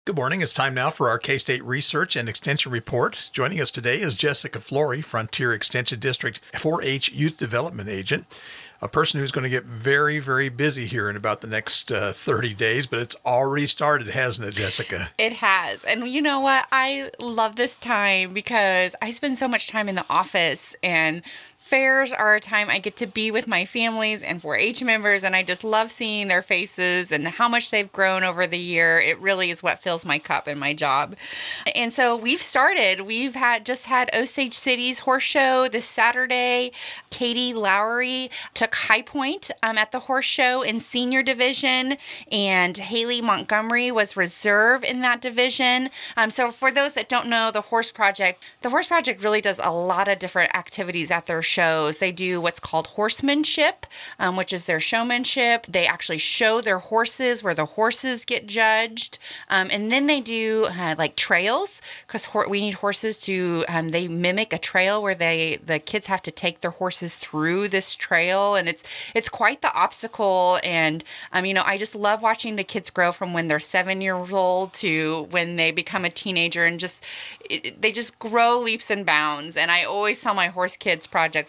Good morning. It's time now for our K-State Research and Extension Report. Joining us today is Jessica Flory, Frontier Extension District 4-H Youth Development Agent, a person who's going to get very, very busy here in about the next 30 days, but it's already started, hasn't it, Jessica? It has. And you know what? I love this time because I spend so much time in the office, and fairs are a time I get to be with my families and 4-H members, and I just love seeing their faces and how much they've grown over the year. It really is what fills my cup in my job. And so we've started. We've just had Osage City's horse show this Saturday. Katie Lowry took High Point at the horse show in senior division, and Haley Montgomery was reserve in that division. So for those that don't know, the Horse Project really does a lot of different activities at their shows. They do what's called horsemanship, which is their showmanship. They actually show their horses where the horses get judged. And then they do like trails, because we need horses to, they mimic a trail where the kids have to take their horses through this trail. And it's quite the obstacle. And, I just love watching the kids grow from when they're 7 years old to when they become a teenager, and they just grow leaps and bounds. And I always tell my horse kids projects,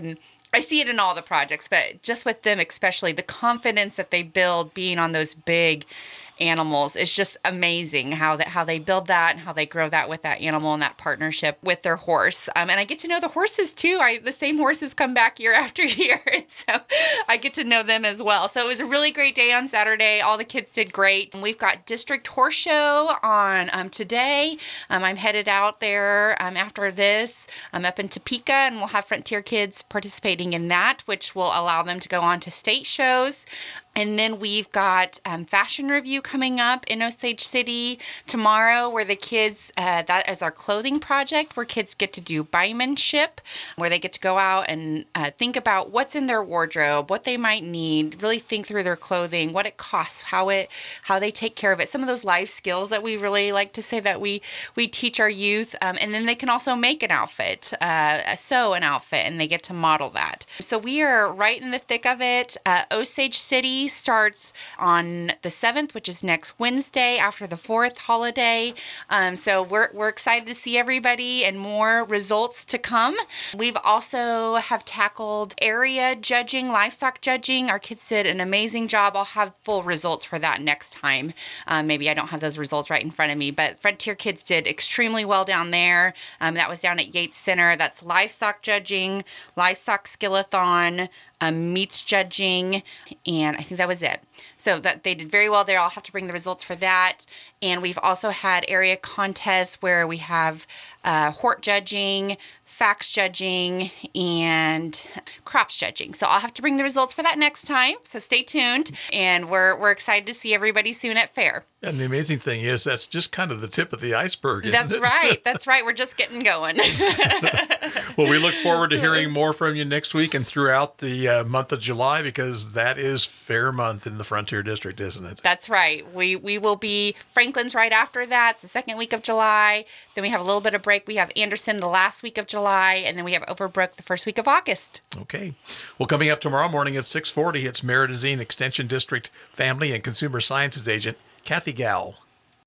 I see it in all the projects, but just with them especially, the confidence that they build being on those big animals is just amazing. How they build that and how they grow that with that animal and that partnership with their horse. And I get to know the horses too. The same horses come back year after year, and so I get to know them as well. So it was a really great day on Saturday. All the kids did great. We've got District Horse Show on today. I'm headed out there after this. I'm up in Topeka, and we'll have Frontier kids participating in that, which will allow them to go on to state shows. And then we've got Fashion Review coming up in Osage City tomorrow, where the kids, that is our clothing project, where kids get to do buymanship, where they get to go out and think about what's in their wardrobe, what they might need, really think through their clothing, what it costs, how they take care of it. Some of those life skills that we really like to say that we teach our youth. And then they can also make an outfit, sew an outfit, and they get to model that. So we are right in the thick of it. Osage City starts on the 7th, which is next Wednesday after the 4th holiday. So we're excited to see everybody, and more results to come. We've also have tackled area judging, livestock judging. Our kids did an amazing job. I'll have full results for that next time. Maybe I don't have those results right in front of me, but Frontier kids did extremely well down there. That was down at Yates Center. That's livestock judging, livestock skillathon, meats judging, and I think that was it. So that they did very well there. I'll have to bring the results for that. And we've also had area contests where we have hort judging, facts judging, and crops judging. So I'll have to bring the results for that next time. So stay tuned, and we're excited to see everybody soon at Fair. And the amazing thing is that's just kind of the tip of the iceberg, isn't it? That's right. That's right. We're just getting going. Well, we look forward to hearing more from you next week and throughout the month of July, because that is Fair Month in the Frontier District, isn't it? That's right. We will be Franklin's right after that. It's the second week of July. Then we have a little bit of break. We have Anderson the last week of July, and then we have Overbrook the first week of August. Okay. Well, coming up tomorrow morning at 6:40, it's Meridazine Extension District Family and Consumer Sciences Agent Kathy Gowell.